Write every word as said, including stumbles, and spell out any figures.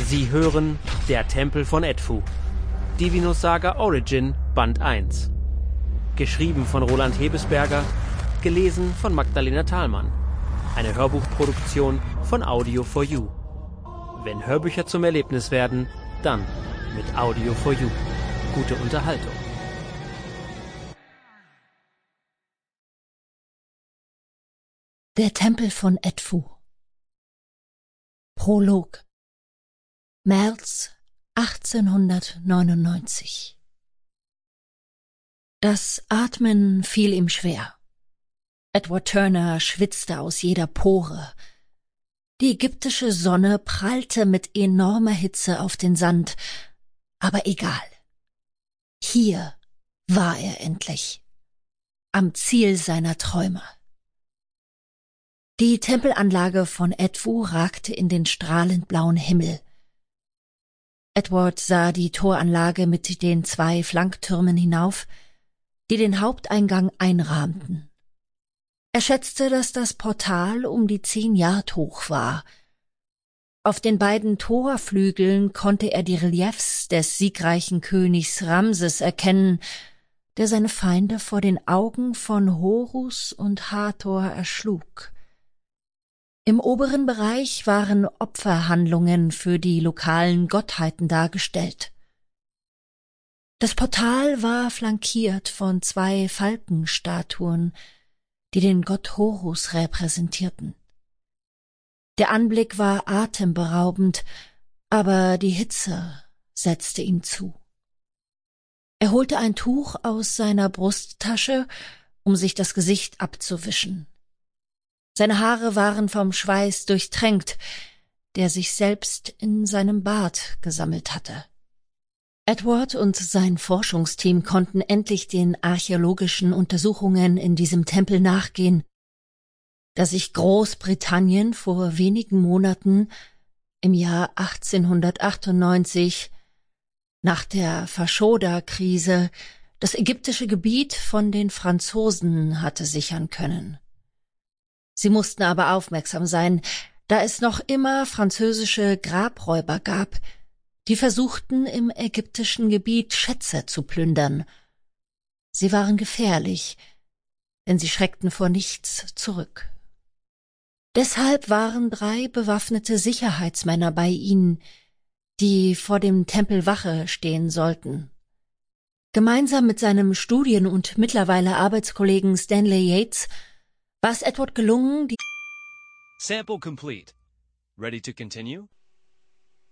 Sie hören Der Tempel von Edfu. Divinus Saga Origin Band eins. Geschrieben von Roland Hebesberger, gelesen von Magdalena Thalmann. Eine Hörbuchproduktion von Audio for You. Wenn Hörbücher zum Erlebnis werden, dann mit Audio for You. Gute Unterhaltung. Der Tempel von Edfu. Prolog. März achtzehnhundertneunundneunzig. Das Atmen fiel ihm schwer. Edward Turner schwitzte aus jeder Pore. Die ägyptische Sonne prallte mit enormer Hitze auf den Sand, aber egal. Hier war er endlich, am Ziel seiner Träume. Die Tempelanlage von Edfu ragte in den strahlend blauen Himmel. Edward sah die Toranlage mit den zwei Flanktürmen hinauf, die den Haupteingang einrahmten. Er schätzte, dass das Portal um die zehn Yard hoch war. Auf den beiden Torflügeln konnte er die Reliefs des siegreichen Königs Ramses erkennen, der seine Feinde vor den Augen von Horus und Hathor erschlug. Im oberen Bereich waren Opferhandlungen für die lokalen Gottheiten dargestellt. Das Portal war flankiert von zwei Falkenstatuen, die den Gott Horus repräsentierten. Der Anblick war atemberaubend, aber die Hitze setzte ihm zu. Er holte ein Tuch aus seiner Brusttasche, um sich das Gesicht abzuwischen. Seine Haare waren vom Schweiß durchtränkt, der sich selbst in seinem Bart gesammelt hatte. Edward und sein Forschungsteam konnten endlich den archäologischen Untersuchungen in diesem Tempel nachgehen, da sich Großbritannien vor wenigen Monaten, im Jahr achtzehnhundertachtundneunzig, nach der Faschoda-Krise, das ägyptische Gebiet von den Franzosen hatte sichern können. Sie mussten aber aufmerksam sein, da es noch immer französische Grabräuber gab, die versuchten, im ägyptischen Gebiet Schätze zu plündern. Sie waren gefährlich, denn sie schreckten vor nichts zurück. Deshalb waren drei bewaffnete Sicherheitsmänner bei ihnen, die vor dem Tempel Wache stehen sollten. Gemeinsam mit seinem Studien- und mittlerweile Arbeitskollegen Stanley Yates war es Edward gelungen, die Sample complete. Ready to continue?